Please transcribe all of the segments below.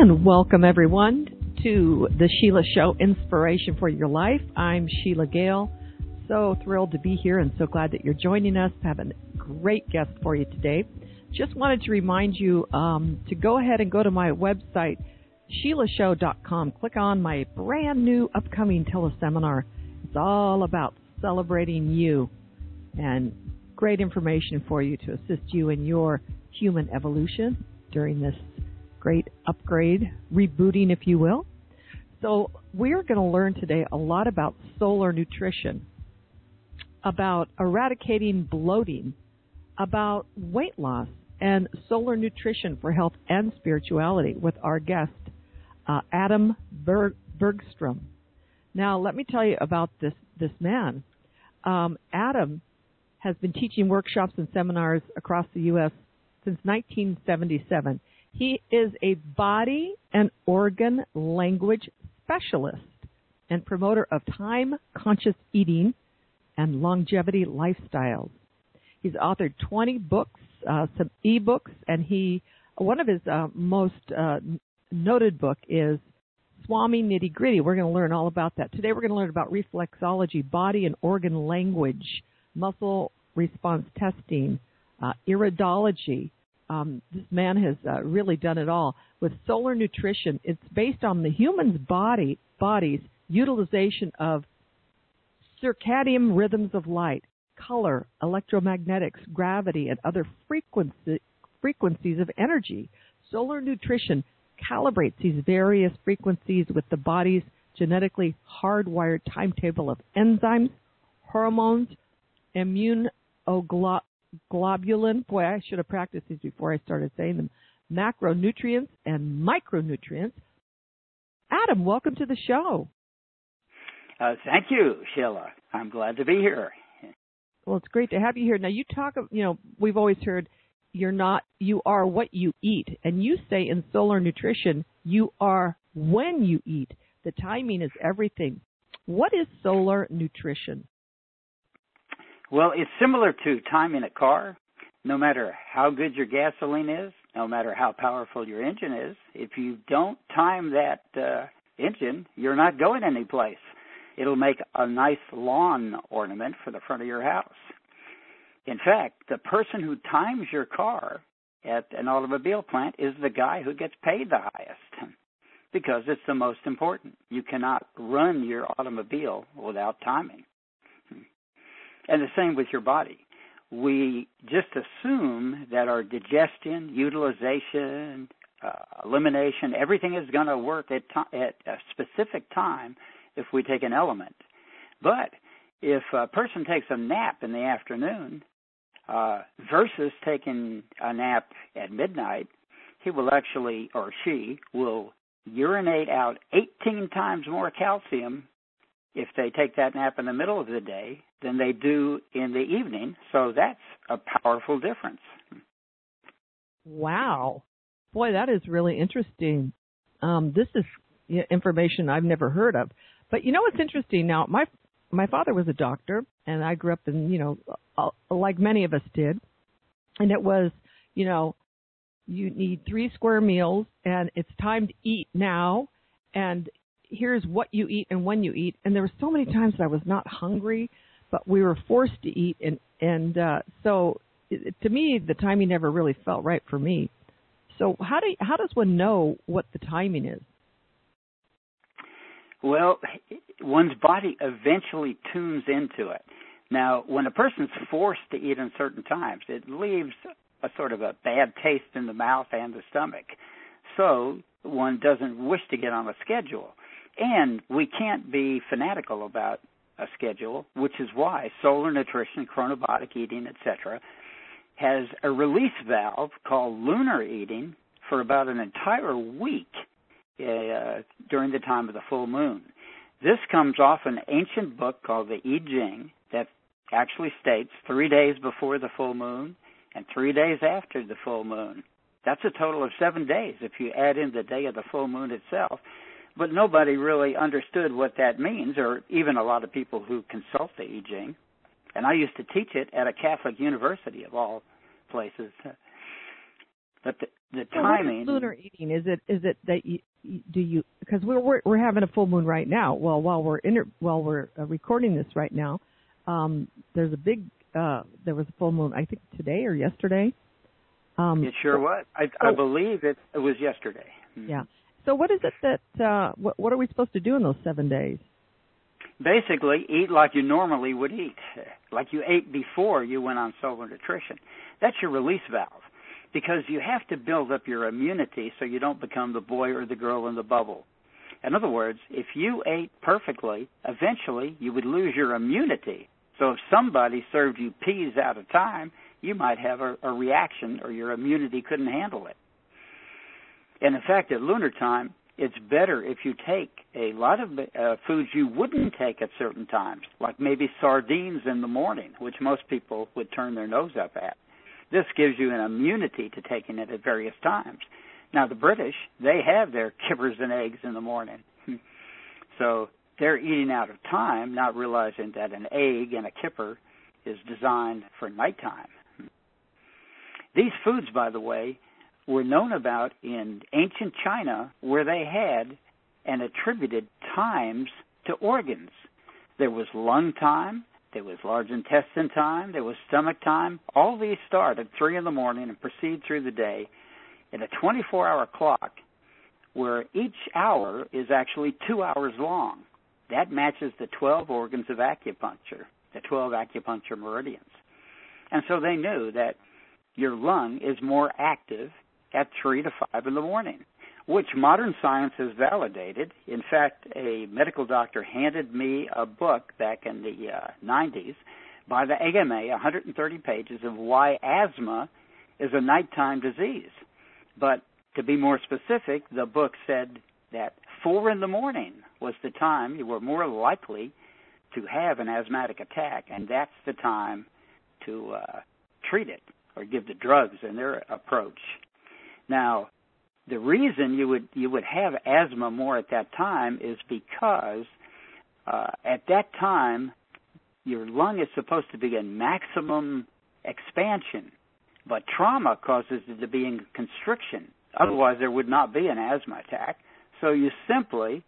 And welcome, everyone, to the Sheila Show, Inspiration for Your Life. I'm Sheila Gale. So thrilled to be here and so glad that you're joining us. I have a great guest for you today. Just wanted to remind you to go ahead and go to my website, SheilaShow.com. Click on my brand new upcoming teleseminar. It's all about celebrating you and great information for you to assist you in your human evolution during this great upgrade, rebooting, if you will. So we're going to learn today a lot about solar nutrition, about eradicating bloating, about weight loss, and solar nutrition for health and spirituality with our guest, Adam Bergstrom. Now, let me tell you about this man. Adam has been teaching workshops and seminars across the U.S. since 1977. He is a body and organ language specialist and promoter of time-conscious eating and longevity lifestyles. He's authored 20 books, some e-books, and one of his most noted book is Swami Nitty Gritty. We're going to learn all about that. Today we're going to learn about reflexology, body and organ language, muscle response testing, iridology. This man has really done it all. With solar nutrition, it's based on the human's body's utilization of circadian rhythms of light, color, electromagnetics, gravity, and other frequencies of energy. Solar nutrition calibrates these various frequencies with the body's genetically hardwired timetable of enzymes, hormones, immunoglobulin, boy, I should have practiced these before I started saying them, macronutrients and micronutrients. Adam, welcome to the show. Thank you, Sheila. I'm glad to be here. Well, it's great to have you here. Now, you talk, we've always heard you are what you eat. And you say in solar nutrition, you are when you eat. The timing is everything. What is solar nutrition? Well, it's similar to timing a car. No matter how good your gasoline is, no matter how powerful your engine is, if you don't time that engine, you're not going anyplace. It'll make a nice lawn ornament for the front of your house. In fact, the person who times your car at an automobile plant is the guy who gets paid the highest because it's the most important. You cannot run your automobile without timing. And the same with your body. We just assume that our digestion, utilization, elimination, everything is going to work at a specific time if we take an element. But if a person takes a nap in the afternoon versus taking a nap at midnight, he will actually, or she, will urinate out 18 times more calcium if they take that nap in the middle of the day than they do in the evening. So that's a powerful difference. Wow. Boy, that is really interesting. This is information I've never heard of. But you know what's interesting? Now, my father was a doctor, and I grew up in, like many of us did. And it was, you need 3 square meals, and it's time to eat now, and here's what you eat and when you eat. And there were so many times that I was not hungry, but we were forced to eat. And so to me, the timing never really felt right for me. So how does one know what the timing is? Well, one's body eventually tunes into it. Now, when a person's forced to eat in certain times, it leaves a sort of a bad taste in the mouth and the stomach. So one doesn't wish to get on a schedule. And we can't be fanatical about a schedule, which is why solar nutrition, chronobiotic eating, etc., has a release valve called lunar eating for about an entire week during the time of the full moon. This comes off an ancient book called the I Ching that actually states 3 days before the full moon and 3 days after the full moon. That's a total of 7 days if you add in the day of the full moon itself. But nobody really understood what that means, or even a lot of people who consult the I Ching. And I used to teach it at a Catholic university of all places. But the So timing. what is lunar eating? Is it that you because we're having a full moon right now. Well, while we're recording this right now, there's a big there was a full moon. I think today or yesterday. It sure was. I believe it was yesterday. Yeah. So what is it that what are we supposed to do in those 7 days? Basically, eat like you normally would eat, like you ate before you went on Solar Nutrition. That's your release valve, because you have to build up your immunity so you don't become the boy or the girl in the bubble. In other words, if you ate perfectly, eventually you would lose your immunity. So if somebody served you peas out of time, you might have a reaction, or your immunity couldn't handle it. And in fact, at lunar time, it's better if you take a lot of foods you wouldn't take at certain times, like maybe sardines in the morning, which most people would turn their nose up at. This gives you an immunity to taking it at various times. Now, the British, they have their kippers and eggs in the morning. So they're eating out of time, not realizing that an egg and a kipper is designed for nighttime. These foods, by the way, were known about in ancient China, where they had and attributed times to organs. There was lung time, there was large intestine time, there was stomach time. All these start at 3 in the morning and proceed through the day in a 24-hour clock, where each hour is actually 2 hours long. That matches the 12 organs of acupuncture, the 12 acupuncture meridians. And so they knew that your lung is more active at 3 to 5 in the morning, which modern science has validated. In fact, a medical doctor handed me a book back in the 90s by the AMA, 130 pages of why asthma is a nighttime disease. But to be more specific, the book said that 4 in the morning was the time you were more likely to have an asthmatic attack, and that's the time to treat it or give the drugs in their approach. Now, the reason you would have asthma more at that time is because at that time your lung is supposed to be in maximum expansion, but trauma causes it to be in constriction. Otherwise, there would not be an asthma attack. So you simply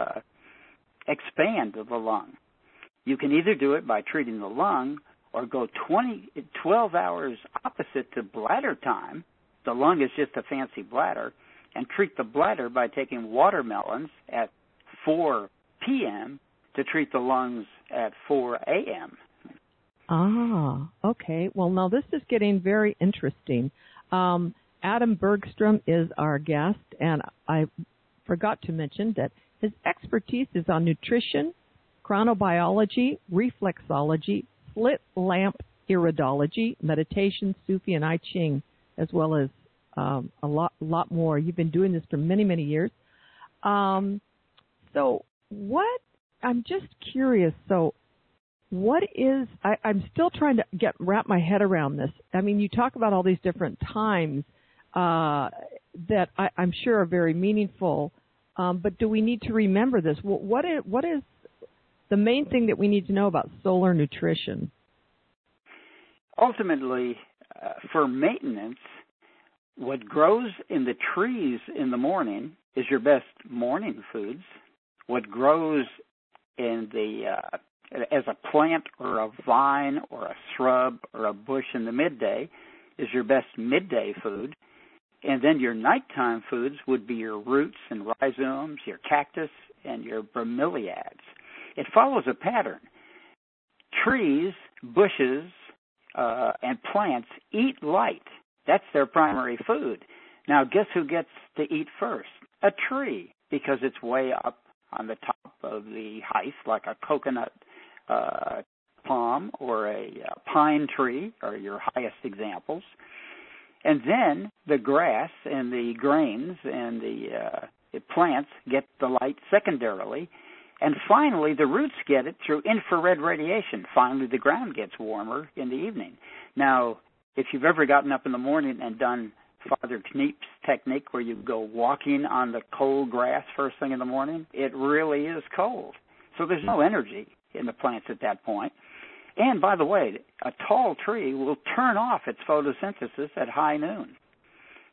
expand the lung. You can either do it by treating the lung or go 12 hours opposite to bladder time. The lung is just a fancy bladder, and treat the bladder by taking watermelons at 4 p.m. to treat the lungs at 4 a.m. Ah, okay. Well, now this is getting very interesting. Adam Bergstrom is our guest, and I forgot to mention that his expertise is on nutrition, chronobiology, reflexology, slit lamp iridology, meditation, Sufi, and I Ching, as well as a lot more. You've been doing this for many, many years. So what, I'm just curious, so what is, I'm still trying to wrap my head around this. I mean, you talk about all these different times that I'm sure are very meaningful, but do we need to remember this? What is the main thing that we need to know about solar nutrition? Ultimately, for maintenance, what grows in the trees in the morning is your best morning foods. What grows in the as a plant or a vine or a shrub or a bush in the midday is your best midday food. And then your nighttime foods would be your roots and rhizomes, your cactus, and your bromeliads. It follows a pattern. Trees, bushes, and plants eat light. That's their primary food. Now, guess who gets to eat first? A tree, because it's way up on the top of the height, like a coconut palm or a pine tree are your highest examples. And then the grass and the grains and the plants get the light secondarily. And finally, the roots get it through infrared radiation. Finally, the ground gets warmer in the evening. Now, if you've ever gotten up in the morning and done Father Kniep's technique where you go walking on the cold grass first thing in the morning, it really is cold. So there's no energy in the plants at that point. And, by the way, a tall tree will turn off its photosynthesis at high noon.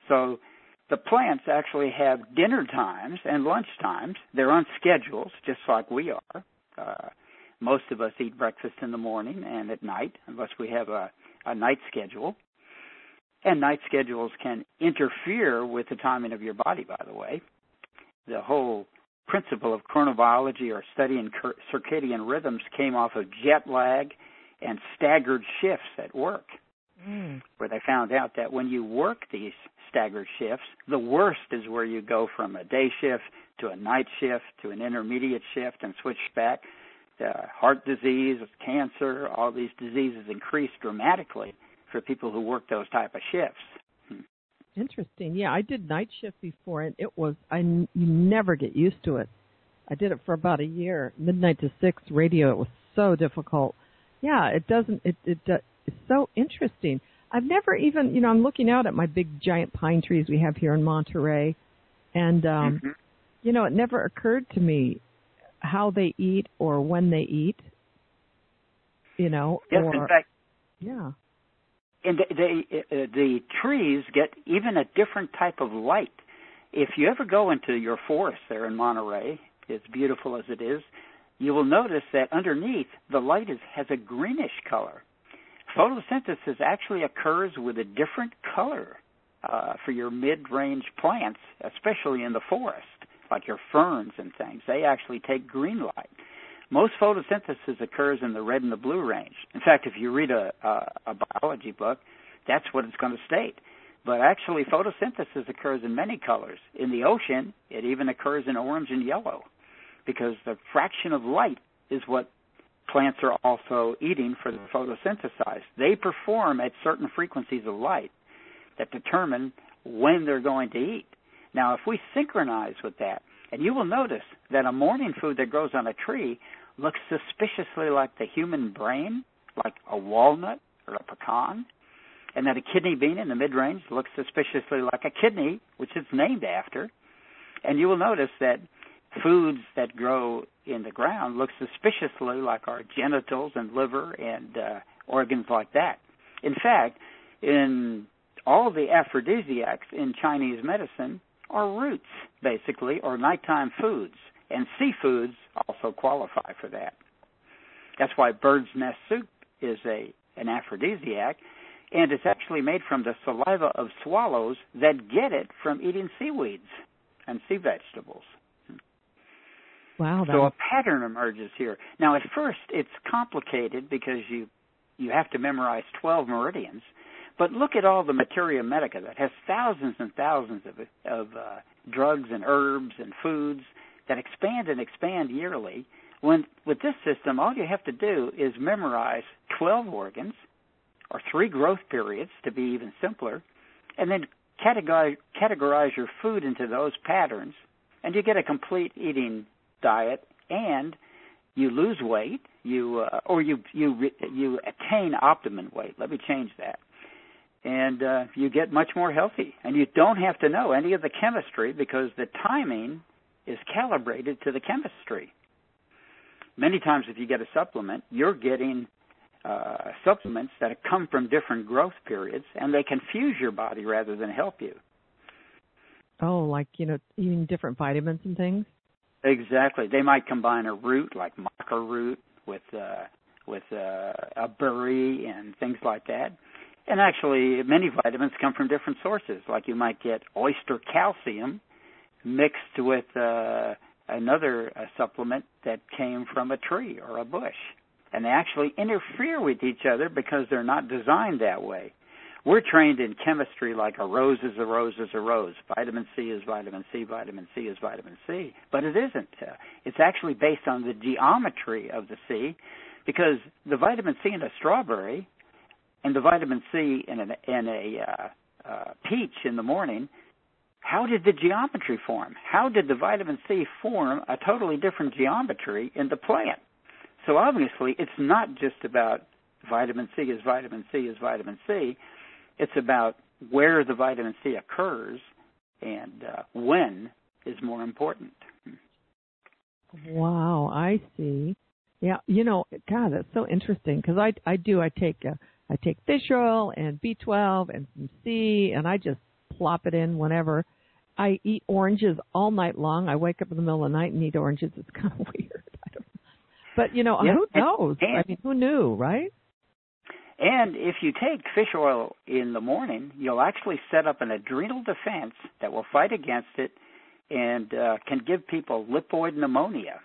So the plants actually have dinner times and lunch times. They're on schedules, just like we are. Most of us eat breakfast in the morning and at night, unless we have a night schedule. And night schedules can interfere with the timing of your body, by the way. The whole principle of chronobiology, or studying circadian rhythms, came off of jet lag and staggered shifts at work, where they found out that when you work these staggered shifts, the worst is where you go from a day shift to a night shift to an intermediate shift and switch back. Heart disease, cancer, all these diseases increase dramatically for people who work those type of shifts. Interesting. Yeah, I did night shift before, and you never get used to it. I did it for about a year, midnight to 6 radio. It was so difficult. Yeah, it's so interesting. I've never even, I'm looking out at my big giant pine trees we have here in Monterey, and, it never occurred to me how they eat or when they eat, Yes, in fact. Yeah. And the trees get even a different type of light. If you ever go into your forest there in Monterey, as beautiful as it is, you will notice that underneath the light has a greenish color. Photosynthesis actually occurs with a different color for your mid-range plants, especially in the forest, like your ferns and things. They actually take green light. Most photosynthesis occurs in the red and the blue range. In fact, if you read a biology book, that's what it's going to state. But actually, photosynthesis occurs in many colors. In the ocean, it even occurs in orange and yellow, because the fraction of light is what plants are also eating for the photosynthesize. They perform at certain frequencies of light that determine when they're going to eat. Now, if we synchronize with that, and you will notice that a morning food that grows on a tree looks suspiciously like the human brain, like a walnut or a pecan, and that a kidney bean in the mid-range looks suspiciously like a kidney, which it's named after. And you will notice that foods that grow in the ground look suspiciously like our genitals and liver and organs like that. In fact, in all the aphrodisiacs in Chinese medicine are roots, basically, or nighttime foods. And seafoods also qualify for that. That's why bird's nest soup is an aphrodisiac, and it's actually made from the saliva of swallows that get it from eating seaweeds and sea vegetables. Wow. So a pattern emerges here. Now, at first, it's complicated because you have to memorize 12 meridians. But look at all the materia medica that has thousands and thousands of drugs and herbs and foods that expand and expand yearly. When with this system, all you have to do is memorize 12 organs, or 3 growth periods to be even simpler, and then categorize your food into those patterns, and you get a complete eating diet, and you lose weight, you attain optimum weight. Let me change that. And you get much more healthy. And you don't have to know any of the chemistry, because the timing is calibrated to the chemistry. Many times if you get a supplement, you're getting supplements that come from different growth periods, and they confuse your body rather than help you. Oh, like, eating different vitamins and things? Exactly. They might combine a root like maca root with a berry and things like that. And actually, many vitamins come from different sources. Like you might get oyster calcium mixed with another supplement that came from a tree or a bush. And they actually interfere with each other because they're not designed that way. We're trained in chemistry like a rose is a rose is a rose. Vitamin C is vitamin C, vitamin C is vitamin C. But it isn't. It's actually based on the geometry of the C, because the vitamin C in a strawberry and the vitamin C in a peach in the morning, how did the geometry form? How did the vitamin C form a totally different geometry in the plant? So obviously it's not just about vitamin C is vitamin C is vitamin C. It's about where the vitamin C occurs and when is more important. Wow, I see. Yeah, God, that's so interesting, because I take fish oil and B12 and some C, and I just plop it in whenever. I eat oranges all night long. I wake up in the middle of the night and eat oranges. It's kind of weird. I don't know. But, you know, who knows? I mean, who knew, right? And if you take fish oil in the morning, you'll actually set up an adrenal defense that will fight against it and can give people lipoid pneumonia.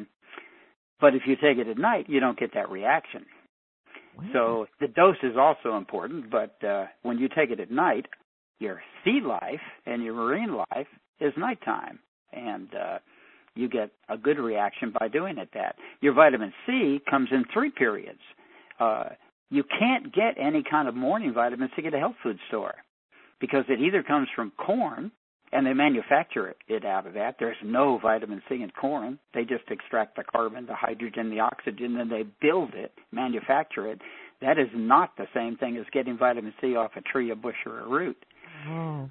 But if you take it at night, you don't get that reaction. Wow. So the dose is also important, but when you take it at night, your sea life and your marine life is nighttime, and you get a good reaction by doing it that. Your vitamin C comes in 3 periods. You can't get any kind of morning vitamin C at a health food store because it either comes from corn, and they manufacture it out of that. There's no vitamin C in corn. They just extract the carbon, the hydrogen, the oxygen, and they build it, manufacture it. That is not the same thing as getting vitamin C off a tree, a bush, or a root. Oh.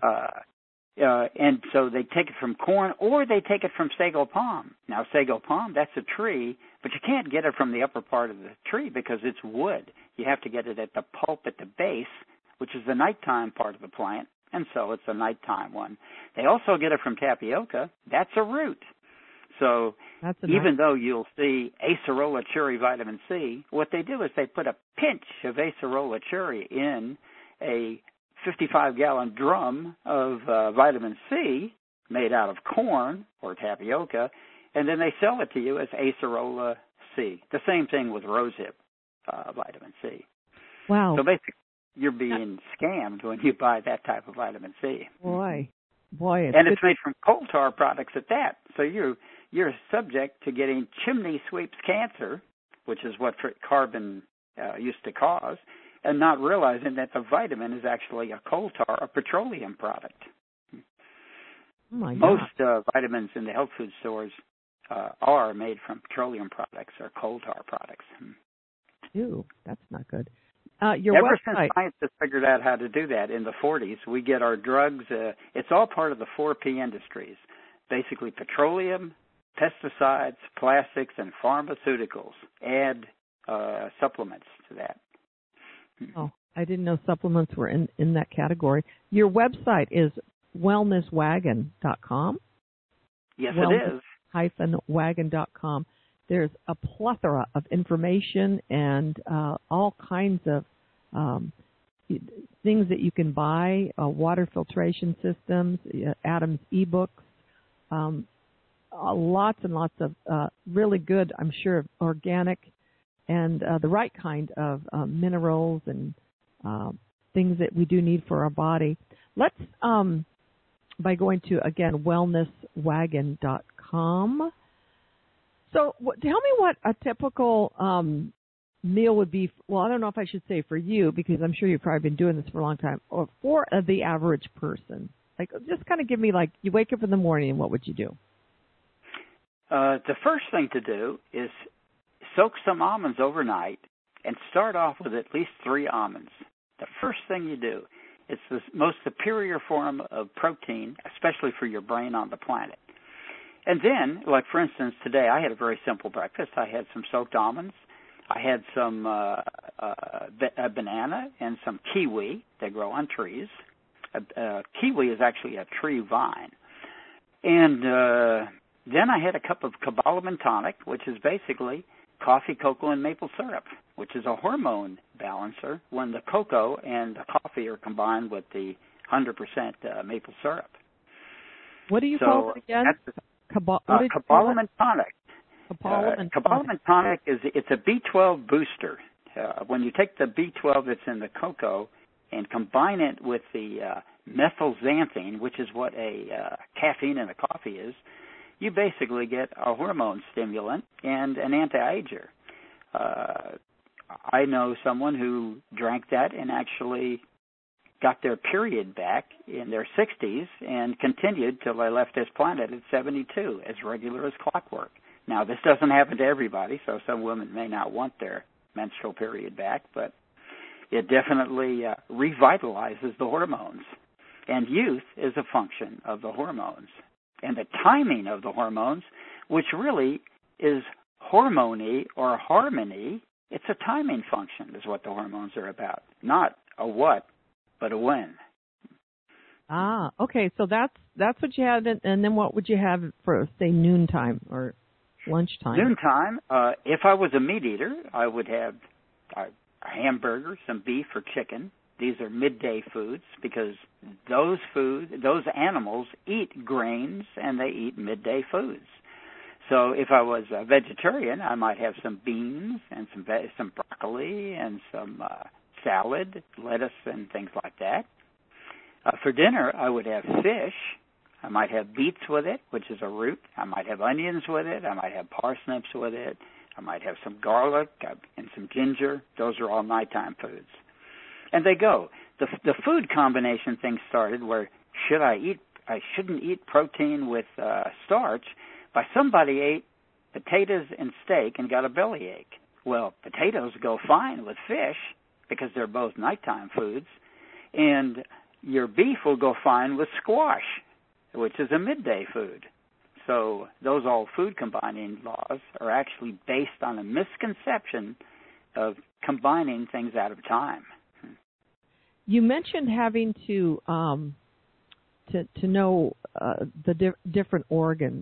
And so they take it from corn, or they take it from sago palm. Now, sago palm, that's a tree, but you can't get it from the upper part of the tree because it's wood. You have to get it at the pulp at the base, which is the nighttime part of the plant, and so it's a nighttime one. They also get it from tapioca. That's a root. So even though you'll see acerola cherry vitamin C, what they do is they put a pinch of acerola cherry in a 55-gallon drum of vitamin C made out of corn or tapioca, and then they sell it to you as acerola C. The same thing with rosehip vitamin C. Wow. So basically, you're being scammed when you buy that type of vitamin C. Boy. And it's made from coal tar products at that. So you're subject to getting chimney sweeps cancer, which is what carbon used to cause, and not realizing that the vitamin is actually a coal tar, a petroleum product. Oh my God. Most vitamins in the health food stores are made from petroleum products or coal tar products. Ew, that's not good. Ever since scientists figured out how to do that in the 40s, we get our drugs. It's all part of the 4P industries, basically petroleum, pesticides, plastics, and pharmaceuticals. Add supplements to that. Oh, I didn't know supplements were in that category. Your website is wellnesswagon.com. Yes, it is. Wellness-wagon.com. There's a plethora of information and all kinds of things that you can buy, water filtration systems, Adam's ebooks, lots and lots of really good, I'm sure, organic and the right kind of minerals and things that we do need for our body. Let's, by going to, again, wellnesswagon.com. So tell me what a typical meal would be. Well, I don't know if I should say for you, because I'm sure you've probably been doing this for a long time, or for the average person. Like, just kind of give me, like, you wake up in the morning and what would you do? The first thing to do is soak some almonds overnight and start off with at least 3 almonds. The first thing you do, it's the most superior form of protein, especially for your brain on the planet. And then, like for instance, today I had a very simple breakfast. I had some soaked almonds. I had some a banana and some kiwi. They grow on trees. Kiwi is actually a tree vine. And then I had a cup of cobalamin tonic, which is basically coffee, cocoa, and maple syrup, which is a hormone balancer when the cocoa and the coffee are combined with the 100% maple syrup. What do you call it again? Cobalamin tonic. Cobalamin tonic it's a B12 booster. When you take the B12 that's in the cocoa and combine it with the methylxanthine, which is what a caffeine in the coffee is, you basically get a hormone stimulant and an anti-ager. I know someone who drank that and actually got their period back in their 60s and continued till they left this planet at 72, as regular as clockwork. Now, this doesn't happen to everybody, so some women may not want their menstrual period back, but it definitely revitalizes the hormones. And youth is a function of the hormones. And the timing of the hormones, which really is hormony or harmony, it's a timing function is what the hormones are about. Not a what, but a when. Ah, okay. So that's what you had, and then what would you have for, say, noontime or lunchtime? Noontime, if I was a meat eater, I would have a hamburger, some beef or chicken. These are midday foods because those animals eat grains and they eat midday foods. So if I was a vegetarian, I might have some beans and some broccoli and some salad, lettuce, and things like that. For dinner, I would have fish. I might have beets with it, which is a root. I might have onions with it. I might have parsnips with it. I might have some garlic and some ginger. Those are all nighttime foods. And they go. The food combination thing started where I shouldn't eat protein with starch, by somebody ate potatoes and steak and got a bellyache. Well, potatoes go fine with fish because they're both nighttime foods, and your beef will go fine with squash, which is a midday food. So those all food combining laws are actually based on a misconception of combining things out of time. You mentioned having to know the different organs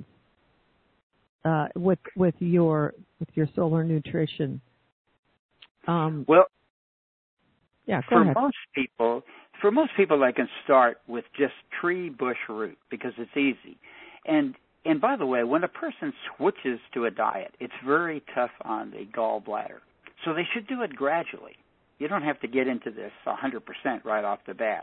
with your solar nutrition. Well, yeah, go ahead. For most people, I can start with just tree bush root because it's easy. And by the way, when a person switches to a diet, it's very tough on the gallbladder. So they should do it gradually. You don't have to get into this 100% right off the bat.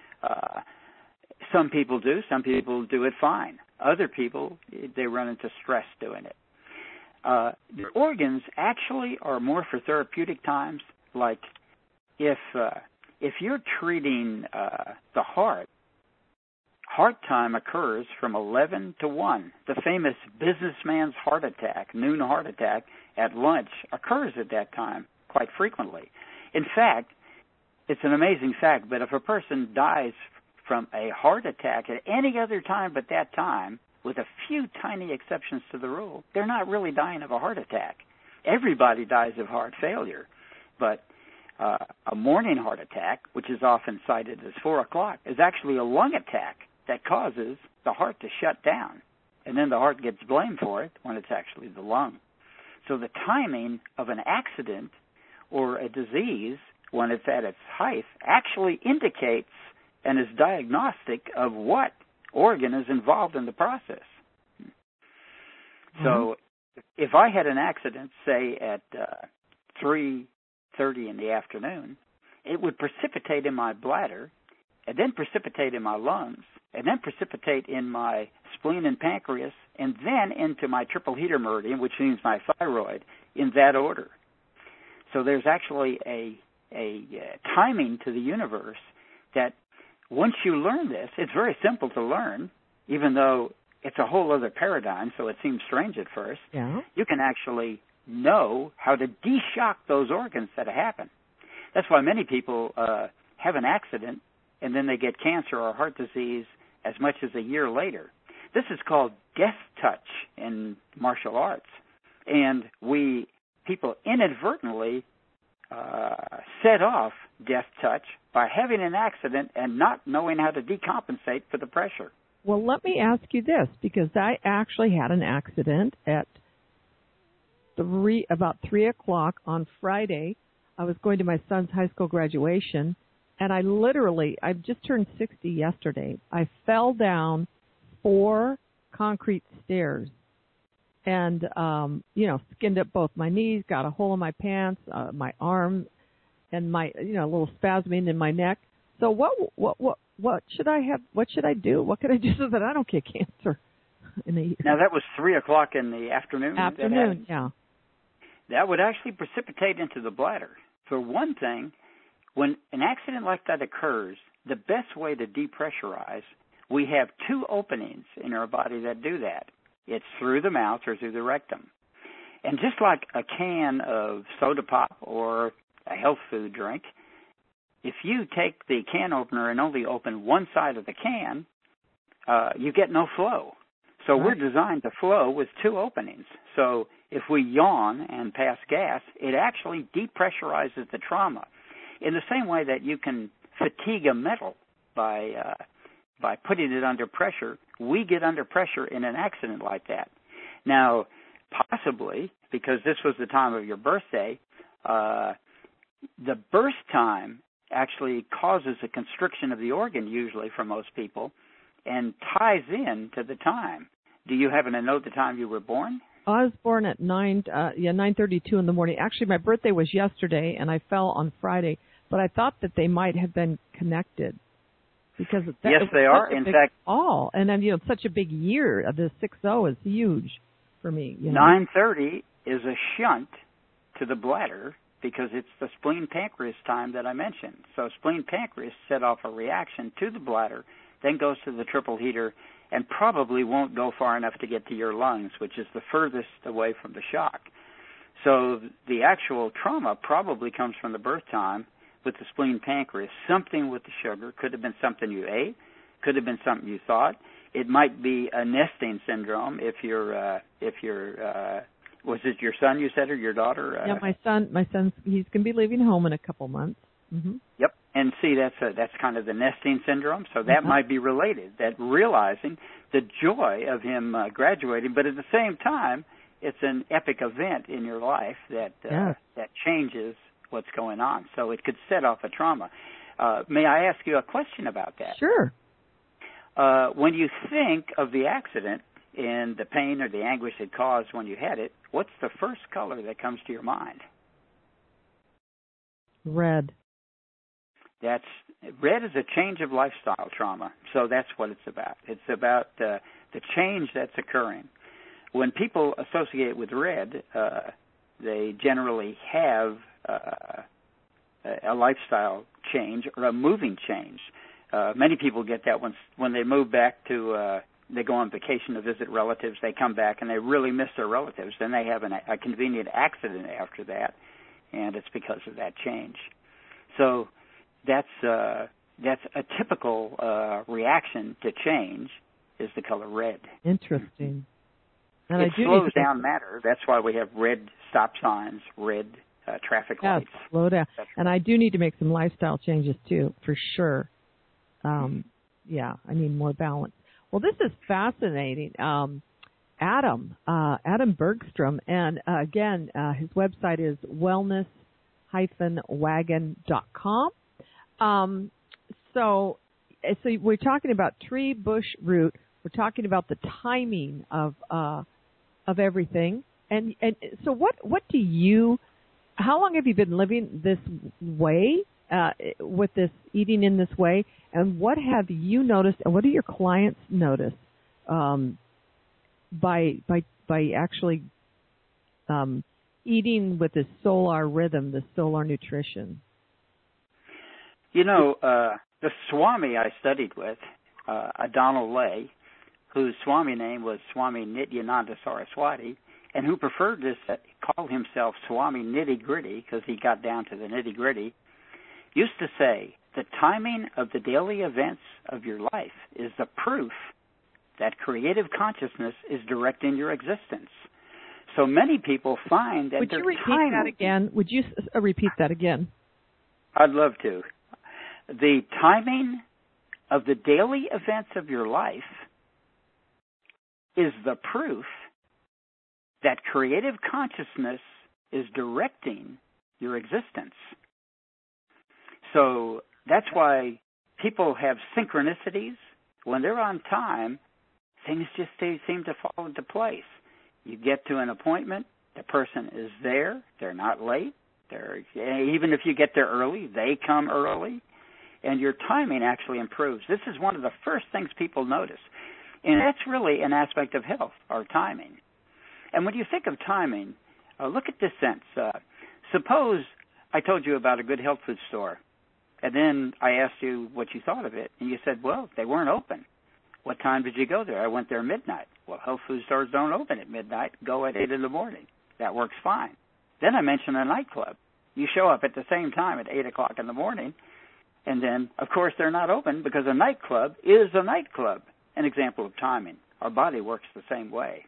Some people do. Some people do it fine. Other people, they run into stress doing it. The organs actually are more for therapeutic times. Like if you're treating the heart time occurs from 11 to 1. The famous businessman's heart attack, noon heart attack at lunch, occurs at that time quite frequently. In fact, it's an amazing fact, but if a person dies from a heart attack at any other time but that time, with a few tiny exceptions to the rule, they're not really dying of a heart attack. Everybody dies of heart failure, but a morning heart attack, which is often cited as 4 o'clock, is actually a lung attack that causes the heart to shut down, and then the heart gets blamed for it when it's actually the lung. So the timing of an accident or a disease when it's at its height actually indicates and is diagnostic of what organ is involved in the process. Mm-hmm. So if I had an accident, say at 3:30 in the afternoon, it would precipitate in my bladder, and then precipitate in my lungs, and then precipitate in my spleen and pancreas, and then into my triple heater meridian, which means my thyroid, in that order. So there's actually a timing to the universe that once you learn this, it's very simple to learn, even though it's a whole other paradigm, so it seems strange at first. Yeah. You can actually know how to de-shock those organs that happen. That's why many people have an accident and then they get cancer or heart disease as much as a year later. This is called death touch in martial arts. And people inadvertently set off death touch by having an accident and not knowing how to decompensate for the pressure. Well, let me ask you this, because I actually had an accident at about 3 o'clock on Friday. I was going to my son's high school graduation, and I just turned 60 yesterday. I fell down 4 concrete stairs and, skinned up both my knees, got a hole in my pants, my arm, and my, a little spasming in my neck. So what should I have? What should I do? What could I do so that I don't get cancer in a year? Now, that was 3 o'clock in the afternoon? Yeah. That would actually precipitate into the bladder. For one thing, when an accident like that occurs, the best way to depressurize, we have 2 openings in our body that do that. It's through the mouth or through the rectum. And just like a can of soda pop or a health food drink, if you take the can opener and only open one side of the can, you get no flow. So Right. We're designed to flow with 2 openings. So if we yawn and pass gas, it actually depressurizes the trauma in the same way that you can fatigue a metal by by putting it under pressure, we get under pressure in an accident like that. Now, possibly, because this was the time of your birthday, the birth time actually causes a constriction of the organ usually for most people and ties in to the time. Do you happen to know the time you were born? I was born at 9:32 in the morning. Actually, my birthday was yesterday, and I fell on Friday. But I thought that they might have been connected because yes, they are. In fact, and then it's such a big year. The 6-0 is huge for me. 9:30 is a shunt to the bladder because it's the spleen-pancreas time that I mentioned. So spleen-pancreas set off a reaction to the bladder, then goes to the triple heater, and probably won't go far enough to get to your lungs, which is the furthest away from the shock. So the actual trauma probably comes from the birth time with the spleen-pancreas. Something with the sugar. Could have been something you ate. Could have been something you thought. It might be a nesting syndrome if you're was it your son you said or your daughter? Yeah, my son, he's going to be leaving home in a couple months. Mm-hmm. Yep. And see, that's kind of the nesting syndrome, so that might be related, that realizing the joy of him graduating, but at the same time, it's an epic event in your life that changes what's going on. So it could set off a trauma. May I ask you a question about that? Sure. When you think of the accident and the pain or the anguish it caused when you had it, what's the first color that comes to your mind? Red. Red is a change of lifestyle trauma, so that's what it's about. It's about the change that's occurring. When people associate with red, they generally have a lifestyle change or a moving change. Many people get that when they move back to, they go on vacation to visit relatives, they come back and they really miss their relatives. Then they have a convenient accident after that, and it's because of that change. So that's a typical reaction to change is the color red. Interesting. And it slows down matter. That's why we have red stop signs, red traffic lights. Slow down. And I do need to make some lifestyle changes too, for sure. I need more balance. Well, this is fascinating. Adam Bergstrom, and again, his website is wellness-wagon.com. So we're talking about tree, bush, root. We're talking about the timing of everything. And so what do you? How long have you been living this way, with this eating in this way? And what have you noticed? And what do your clients notice by actually eating with this solar rhythm, this solar nutrition? You know, the Swami I studied with, Donald Lay, whose Swami name was Swami Nityananda Saraswati, and who preferred to call himself Swami Nitty Gritty because he got down to the nitty gritty, used to say, the timing of the daily events of your life is the proof that creative consciousness is directing your existence. So many people find that Would you repeat that again? Would you repeat that again? I'd love to. The timing of the daily events of your life is the proof that creative consciousness is directing your existence. So that's why people have synchronicities. When they're on time, things just seem to fall into place. You get to an appointment, the person is there, they're not late. Even if you get there early, they come early, and your timing actually improves. This is one of the first things people notice. And that's really an aspect of health, our timing. And when you think of timing, look at this sense. Suppose I told you about a good health food store, and then I asked you what you thought of it, and you said, well, they weren't open. What time did you go there? I went there midnight. Well, health food stores don't open at midnight. Go at 8 in the morning. That works fine. Then I mentioned a nightclub. You show up at the same time at 8 o'clock in the morning, and then, of course, they're not open because a nightclub is a nightclub. An example of timing. Our body works the same way.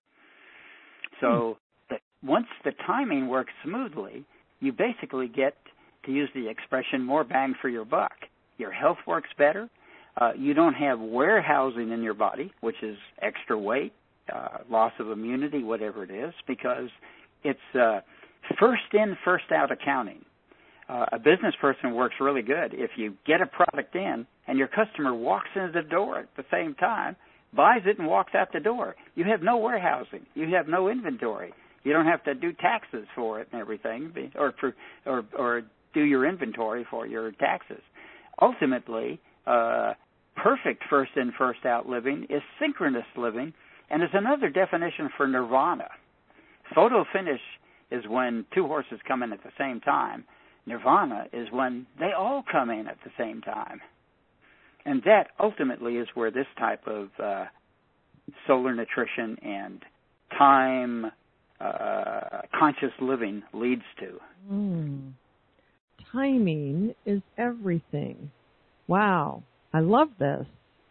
So once the timing works smoothly, you basically get, to use the expression, more bang for your buck. Your health works better. You don't have warehousing in your body, which is extra weight, loss of immunity, whatever it is, because it's first in, first out accounting. A business person works really good if you get a product in and your customer walks in the door at the same time, buys it and walks out the door. You have no warehousing. You have no inventory. You don't have to do taxes for it and everything, or do your inventory for your taxes. Ultimately, perfect first in, first out living is synchronous living, and is another definition for nirvana. Photo finish is when two horses come in at the same time. Nirvana is when they all come in at the same time. And that ultimately is where this type of solar nutrition and time conscious living leads to. Timing is everything. Wow. I love this.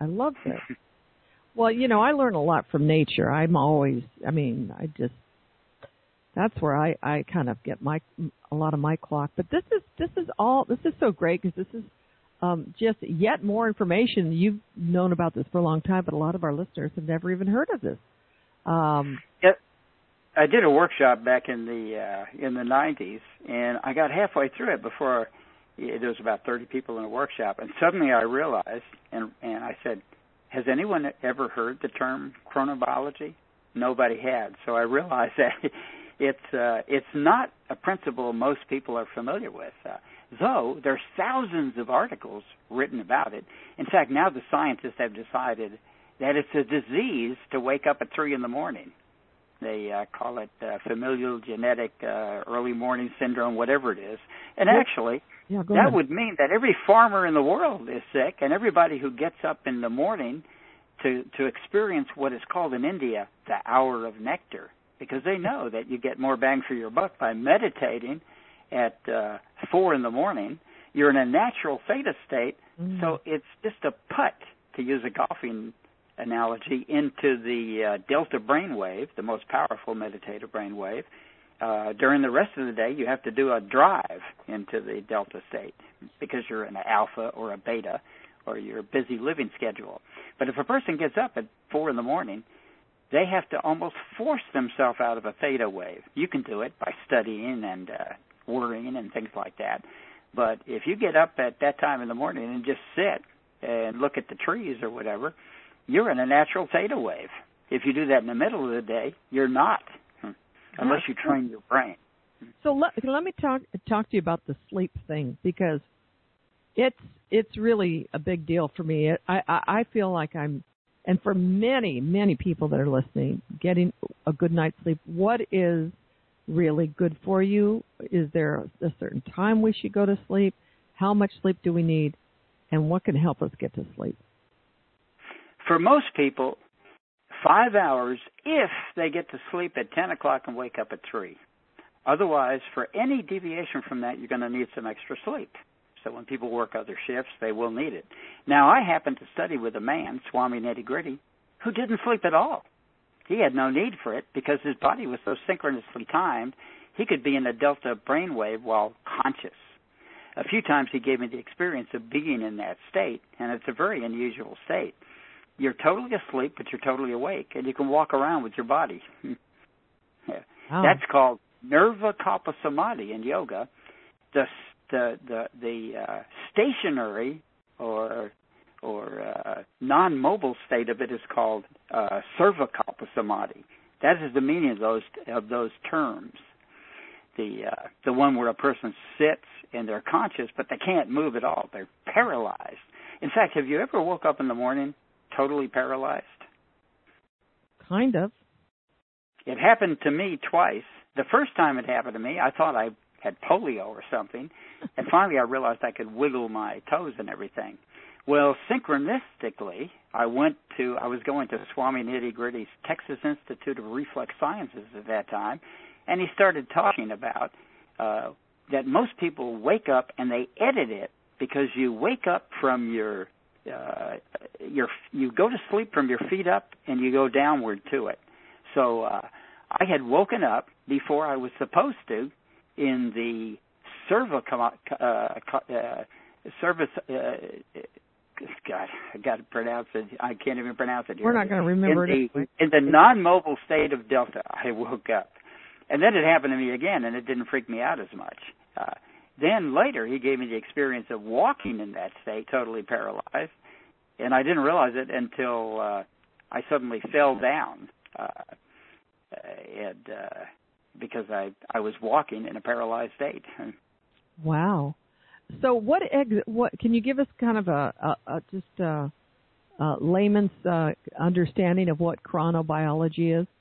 Well, I learn a lot from nature. That's where I kind of get a lot of my clock. But this is so great, because this is just yet more information. You've known about this for a long time, but a lot of our listeners have never even heard of this. I did a workshop back in the 90s, and I got halfway through it before there was about 30 people in a workshop, and suddenly I realized, and I said, has anyone ever heard the term chronobiology? Nobody had. So I realized that it's not a principle most people are familiar with, though there's thousands of articles written about it. In fact, now the scientists have decided that it's a disease to wake up at 3 in the morning. They call it familial genetic early morning syndrome, whatever it is. And actually, that would mean that every farmer in the world is sick, and everybody who gets up in the morning to experience what is called in India the hour of nectar, because they know that you get more bang for your buck by meditating at 4 in the morning. You're in a natural theta state, so it's just a putt, to use a golfing analogy, into the delta brainwave, the most powerful meditative brainwave. During the rest of the day, you have to do a drive into the delta state because you're in an alpha or a beta or your busy living schedule. But if a person gets up at 4 in the morning, they have to almost force themselves out of a theta wave. You can do it by studying and worrying and things like that. But if you get up at that time in the morning and just sit and look at the trees or whatever, you're in a natural theta wave. If you do that in the middle of the day, you're not, unless you train your brain. So let me talk to you about the sleep thing, because it's really a big deal for me. I feel like I'm, and for many, many people that are listening, getting a good night's sleep. What is really good for you? Is there a certain time we should go to sleep? How much sleep do we need? And what can help us get to sleep? For most people, 5 hours if they get to sleep at 10 o'clock and wake up at 3. Otherwise, for any deviation from that, you're going to need some extra sleep. So when people work other shifts, they will need it. Now, I happened to study with a man, Swami Nitty-Gritty, who didn't sleep at all. He had no need for it because his body was so synchronously timed, he could be in a delta brainwave while conscious. A few times he gave me the experience of being in that state, and it's a very unusual state. You're totally asleep, but you're totally awake, and you can walk around with your body. Yeah. Oh. That's called Nirvikalpa Samadhi in yoga. The stationary or non-mobile state of it is called Sarvakalpa Samadhi. That is the meaning of those terms. The one where a person sits and they're conscious, but they can't move at all. They're paralyzed. In fact, have you ever woke up in the morning totally paralyzed? Kind of. It happened to me twice. The first time it happened to me, I thought I had polio or something, and finally I realized I could wiggle my toes and everything. Well, synchronistically, I was going to Swami Nitty-Gritty's Texas Institute of Reflex Sciences at that time, and he started talking about that most people wake up and they edit it because you wake up from you go to sleep from your feet up and you go downward to it. So I had woken up before I was supposed to in God, I got to pronounce it. I can't even pronounce it here. We're not going to remember it. In the non-mobile state of Delta, I woke up. And then it happened to me again, and it didn't freak me out as much. Then later, he gave me the experience of walking in that state, totally paralyzed. And I didn't realize it until I suddenly fell down because I was walking in a paralyzed state. Wow. So what can you give us kind of a layman's understanding of what chronobiology is?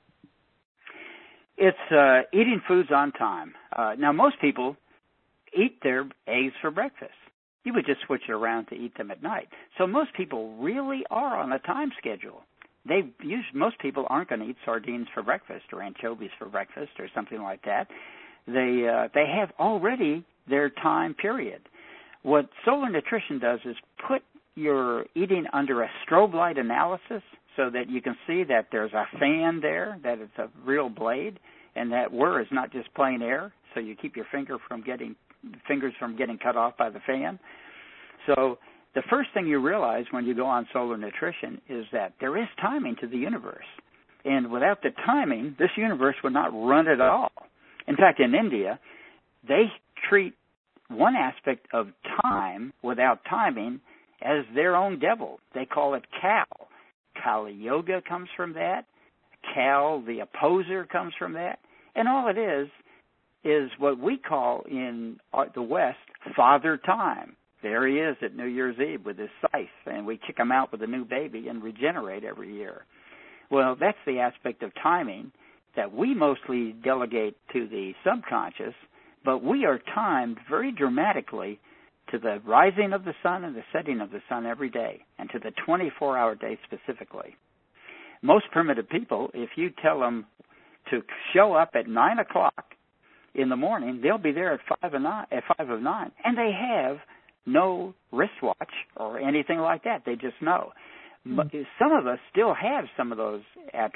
It's eating foods on time. Now, most people eat their eggs for breakfast. You would just switch it around to eat them at night. So most people really are on a time schedule. Most people aren't going to eat sardines for breakfast or anchovies for breakfast or something like that. They have already their time period. What Solar Nutrition does is put your eating under a strobe light analysis so that you can see that there's a fan there, that it's a real blade, and that whir is not just plain air, so you keep your fingers from getting cut off by the fan. So the first thing you realize when you go on Solar Nutrition is that there is timing to the universe. And without the timing, this universe would not run at all. In fact, in India, they treat one aspect of time without timing as their own devil. They call it Kal. Kali Yoga comes from that. Kal, the opposer, comes from that. And all it is what we call in the West Father Time. There he is at New Year's Eve with his scythe, and we kick him out with a new baby and regenerate every year. Well, that's the aspect of timing that we mostly delegate to the subconscious, but we are timed very dramatically to the rising of the sun and the setting of the sun every day, and to the 24-hour day specifically. Most primitive people, if you tell them to show up at 9 o'clock in the morning, they'll be there at 5 of 9, and they have no wristwatch or anything like that. They just know. But some of us still have some of those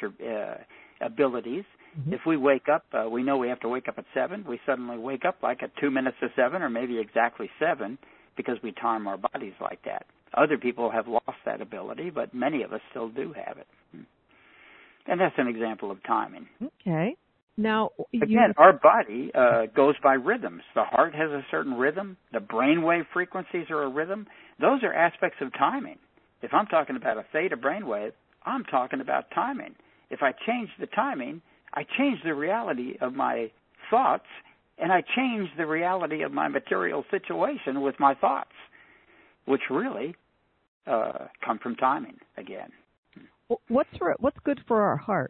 abilities. Mm-hmm. If we wake up, we know we have to wake up at 7. We suddenly wake up like at 2 minutes to 7 or maybe exactly 7 because we time our bodies like that. Other people have lost that ability, but many of us still do have it. And that's an example of timing. Okay. Now, again, our body goes by rhythms. The heart has a certain rhythm. The brainwave frequencies are a rhythm. Those are aspects of timing. If I'm talking about a theta brainwave, I'm talking about timing. If I change the timing, I change the reality of my thoughts, and I change the reality of my material situation with my thoughts, which really come from timing again. What's good for our heart?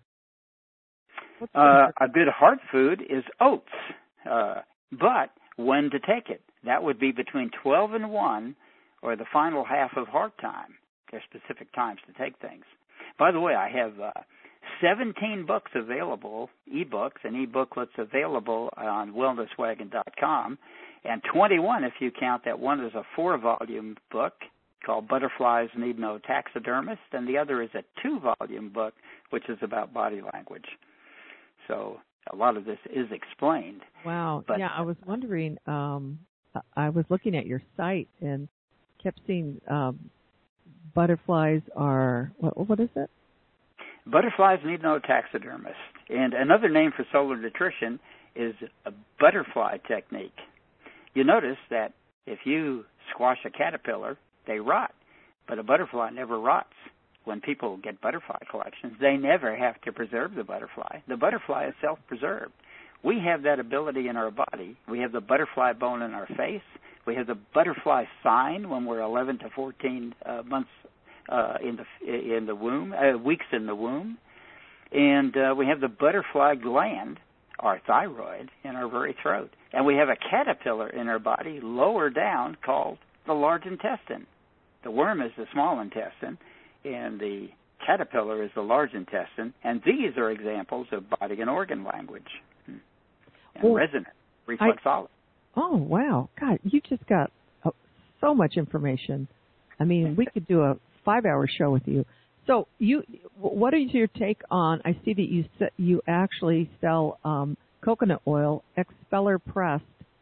A good heart food is oats, but when to take it. That would be between 12 and 1 or the final half of heart time. There's specific times to take things. By the way, I have 17 books available, e-books and e-booklets available on wellnesswagon.com, and 21 if you count that one is a 4-volume book called Butterflies Need No Taxidermist, and the other is a 2-volume book, which is about body language. So a lot of this is explained. Wow. But, yeah, I was wondering, I was looking at your site and kept seeing butterflies are, what is it? Butterflies Need No Taxidermist. And another name for Solar Nutrition is a butterfly technique. You notice that if you squash a caterpillar, they rot, but a butterfly never rots. When people get butterfly collections, they never have to preserve the butterfly. The butterfly is self-preserved. We have that ability in our body. We have the butterfly bone in our face. We have the butterfly sign when we're 11 to 14 months in the womb, weeks in the womb. And we have the butterfly gland, our thyroid, in our very throat. And we have a caterpillar in our body lower down called the large intestine. The worm is the small intestine, and the caterpillar is the large intestine, and these are examples of body and organ language. And resonant, reflexology. Oh, wow. God, you just got so much information. I mean, we could do a 5-hour show with you. So what is your take on, I see that you actually sell coconut oil, expeller pressed,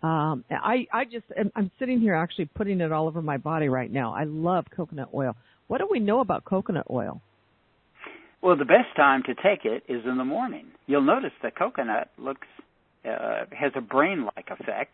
I'm sitting here actually putting it all over my body right now. I love coconut oil. What do we know about coconut oil? Well, the best time to take it is in the morning. You'll notice that coconut has a brain-like effect.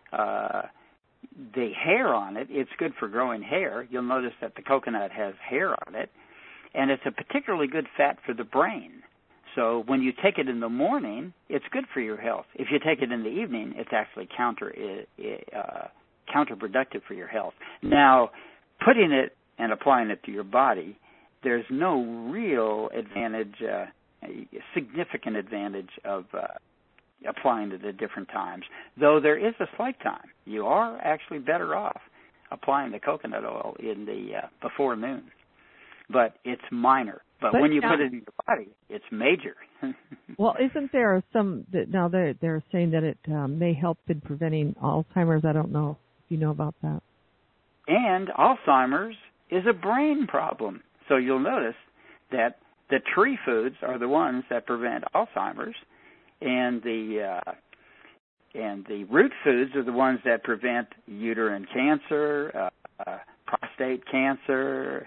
The hair on it, it's good for growing hair. You'll notice that the coconut has hair on it, and it's a particularly good fat for the brain. So when you take it in the morning, it's good for your health. If you take it in the evening, it's actually counterproductive for your health. Now, putting it and applying it to your body, there's no real advantage, significant advantage of applying it at different times, though there is a slight time. You are actually better off applying the coconut oil in the before noon, but it's minor. But when you put it in your body, it's major. Well, isn't there some that now they're saying that it may help in preventing Alzheimer's? I don't know if you know about that. And Alzheimer's is a brain problem. So you'll notice that the tree foods are the ones that prevent Alzheimer's, and the root foods are the ones that prevent uterine cancer, prostate cancer,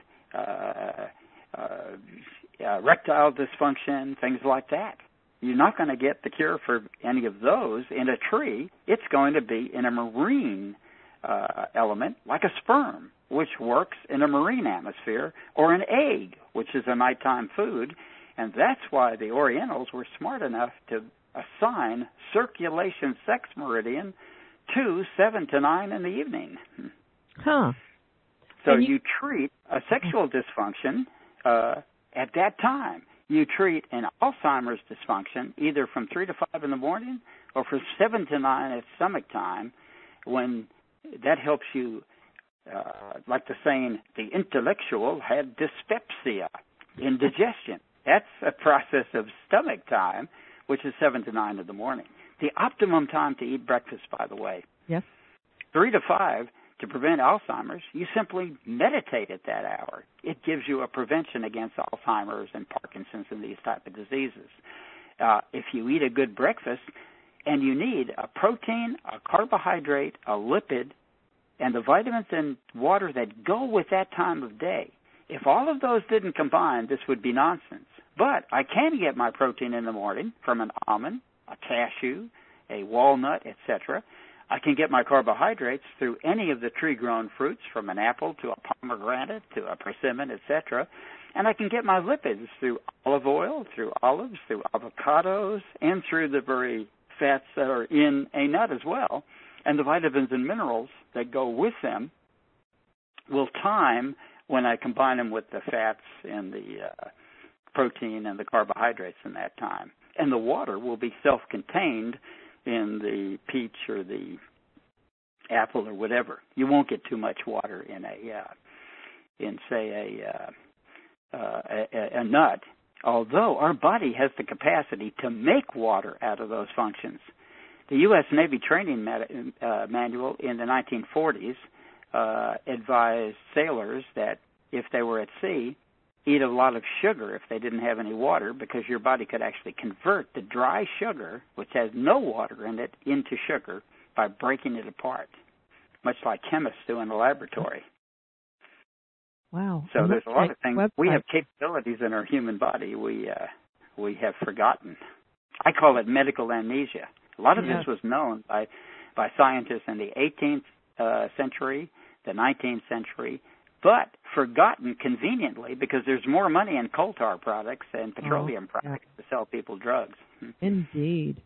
erectile dysfunction, things like that. You're not going to get the cure for any of those in a tree. It's going to be in a marine element, like a sperm, which works in a marine atmosphere, or an egg, which is a nighttime food. And that's why the Orientals were smart enough to assign circulation sex meridian to 7 to 9 in the evening. Huh. So you treat a sexual dysfunction at that time. You treat an Alzheimer's dysfunction either from 3 to 5 in the morning or from 7 to 9 at stomach time, when that helps you, like the saying, the intellectual had dyspepsia, indigestion. That's a process of stomach time, which is 7 to 9 in the morning. The optimum time to eat breakfast, by the way. Yes. 3 to 5, to prevent Alzheimer's, you simply meditate at that hour. It gives you a prevention against Alzheimer's and Parkinson's and these type of diseases. If you eat a good breakfast, and you need a protein, a carbohydrate, a lipid, and the vitamins and water that go with that time of day. If all of those didn't combine, this would be nonsense. But I can get my protein in the morning from an almond, a cashew, a walnut, etc. I can get my carbohydrates through any of the tree-grown fruits, from an apple to a pomegranate to a persimmon, etc. And I can get my lipids through olive oil, through olives, through avocados, and through the very fats that are in a nut as well. And the vitamins and minerals that go with them will time when I combine them with the fats and the protein and the carbohydrates in that time. And the water will be self-contained in the peach or the apple or whatever. You won't get too much water in a nut, although our body has the capacity to make water out of those functions. The U.S. Navy training manual in the 1940s advised sailors that if they were at sea, eat a lot of sugar if they didn't have any water, because your body could actually convert the dry sugar, which has no water in it, into sugar by breaking it apart, much like chemists do in the laboratory. Wow. So there's a lot of things. We have capabilities in our human body we have forgotten. I call it medical amnesia. A lot of this was known by scientists in the 18th century, the 19th century, but forgotten conveniently because there's more money in coal tar products and petroleum products to sell people drugs. Indeed.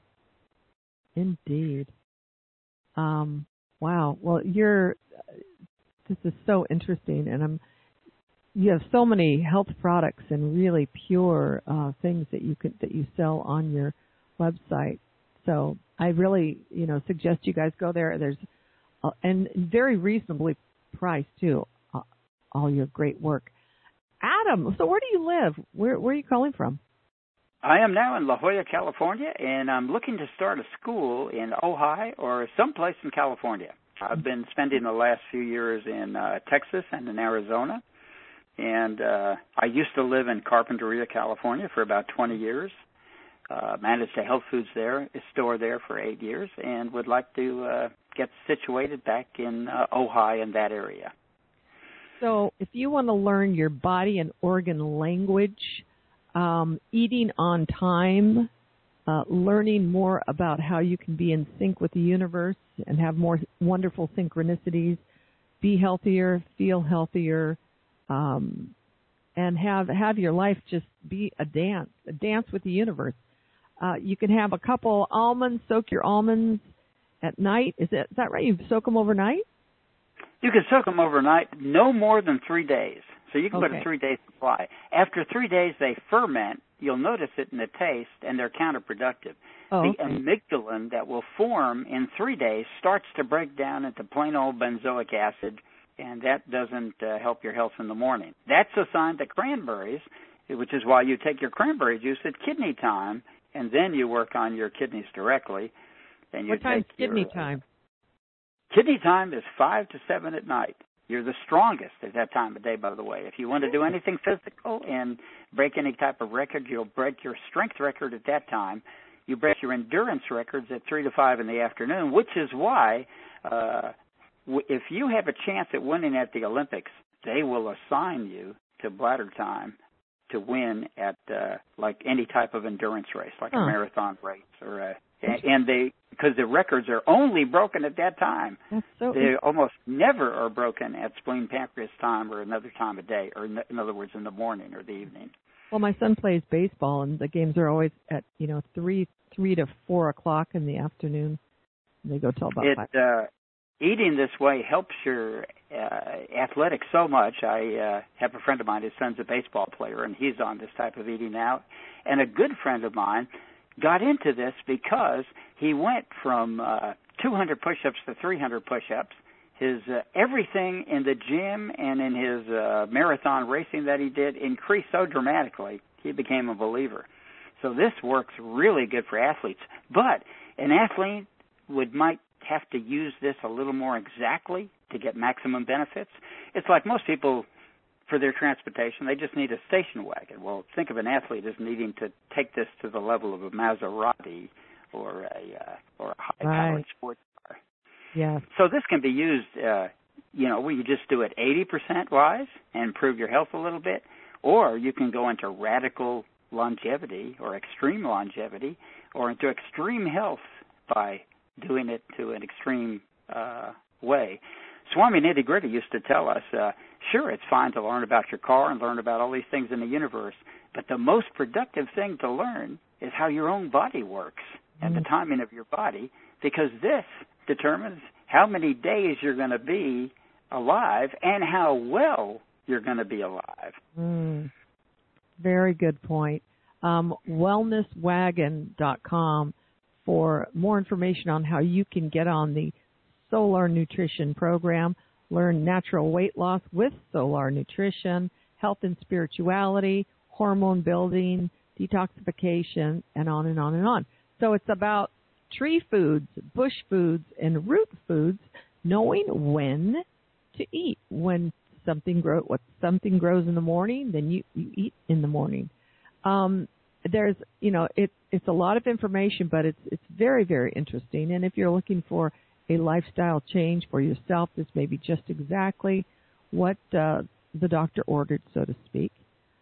Wow. Well, this is so interesting, and you have so many health products and really pure things that you sell on your website. So I really, suggest you guys go there. There's and very reasonably priced too. All your great work. Adam, so where do you live? Where are you calling from? I am now in La Jolla, California, and I'm looking to start a school in Ojai or someplace in California. I've been spending the last few years in Texas and in Arizona, and I used to live in Carpinteria, California for about 20 years. managed a health foods store there for 8 years, and would like to get situated back in Ojai in that area. So if you want to learn your body and organ language, eating on time, learning more about how you can be in sync with the universe and have more wonderful synchronicities, be healthier, feel healthier, and have your life just be a dance with the universe. You can have a couple almonds, soak your almonds at night. Is that right? You soak them overnight? You can soak them overnight, no more than 3 days. So you can put a 3-day supply. After 3 days, they ferment. You'll notice it in the taste, and they're counterproductive. The amygdalin that will form in 3 days starts to break down into plain old benzoic acid, and that doesn't help your health in the morning. That's a sign that cranberries, which is why you take your cranberry juice at kidney time, and then you work on your kidneys directly. And you what time's kidney time? Kidney time is 5 to 7 at night. You're the strongest at that time of day, by the way. If you want to do anything physical and break any type of record, you'll break your strength record at that time. You break your endurance records at 3 to 5 in the afternoon, which is why if you have a chance at winning at the Olympics, they will assign you to bladder time to win at like any type of endurance race, like a marathon race or because the records are only broken at that time. They almost never are broken at spleen pancreas time or another time of day, or in other words, in the morning or the evening. Well, my son plays baseball, and the games are always at 3 to 4 o'clock in the afternoon. And they go till about 5. Eating this way helps your athletics so much. I have a friend of mine, his son's a baseball player, and he's on this type of eating now. And a good friend of mine got into this because he went from 200 push-ups to 300 push-ups. His everything in the gym and in his marathon racing that he did increased so dramatically, he became a believer. So this works really good for athletes. But an athlete might have to use this a little more exactly to get maximum benefits. It's like most people, for their transportation, they just need a station wagon. Well, think of an athlete as needing to take this to the level of a Maserati or a high-powered sports car. Yeah. So this can be used, where you just do it 80% wise and improve your health a little bit, or you can go into radical longevity or extreme longevity or into extreme health by doing it to an extreme way. Swami Nitty Gritty used to tell us, sure, it's fine to learn about your car and learn about all these things in the universe, but the most productive thing to learn is how your own body works and the timing of your body, because this determines how many days you're going to be alive and how well you're going to be alive. Very good point. Wellnesswagon.com for more information on how you can get on the Solar Nutrition program, learn natural weight loss with Solar Nutrition, health and spirituality, hormone building, detoxification, and on and on and on. So it's about tree foods, bush foods, and root foods, knowing when to eat. When something grows in the morning, then you eat in the morning. There's, it's a lot of information, but it's very, very interesting. And if you're looking for a lifestyle change for yourself, this may be just exactly what the doctor ordered, so to speak.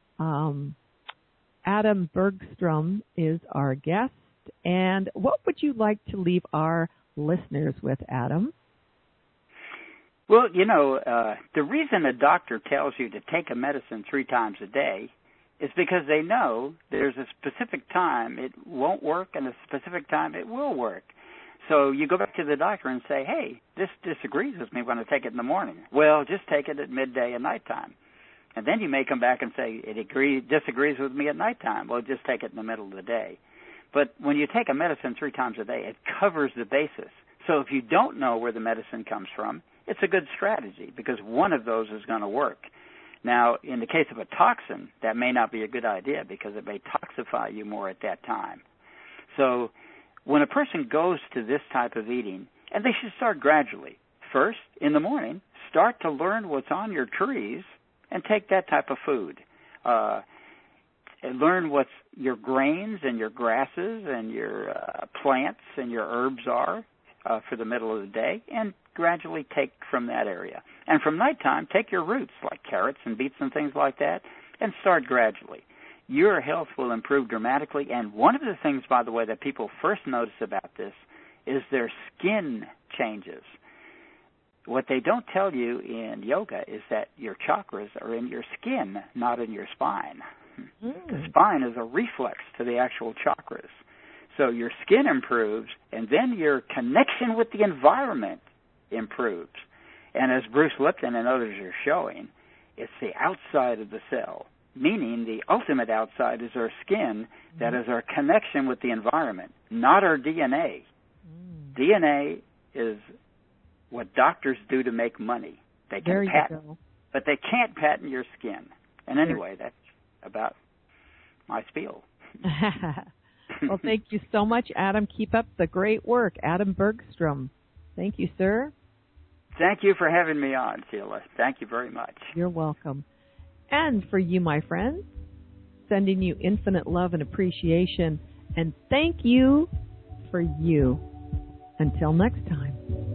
Adam Bergstrom is our guest. And what would you like to leave our listeners with, Adam? Well, the reason a doctor tells you to take a medicine 3 times a day is because they know there's a specific time it won't work and a specific time it will work. So you go back to the doctor and say, hey, this disagrees with me when I take it in the morning. Well, just take it at midday and nighttime. And then you may come back and say, it disagrees with me at nighttime. Well, just take it in the middle of the day. But when you take a medicine 3 times a day, it covers the basis. So if you don't know where the medicine comes from, it's a good strategy because one of those is going to work. Now, in the case of a toxin, that may not be a good idea because it may toxify you more at that time. So when a person goes to this type of eating, and they should start gradually. First, in the morning, start to learn what's on your trees and take that type of food. and learn what your grains and your grasses and your plants and your herbs are for the middle of the day, and gradually take from that area. And from nighttime, take your roots, like carrots and beets and things like that, and start gradually. Your health will improve dramatically. And one of the things, by the way, that people first notice about this is their skin changes. What they don't tell you in yoga is that your chakras are in your skin, not in your spine. The spine is a reflex to the actual chakras. So your skin improves, and then your connection with the environment improves. And as Bruce Lipton and others are showing, it's the outside of the cell, meaning the ultimate outside is our skin, that is our connection with the environment, not our DNA. DNA is what doctors do to make money. They can patent, but they can't patent your skin. And anyway, that's about my spiel. Well, thank you so much, Adam. Keep up the great work. Adam Bergstrom. Thank you, sir. Thank you for having me on, Sheila. Thank you very much. You're welcome. And for you, my friends, sending you infinite love and appreciation. And thank you for you. Until next time.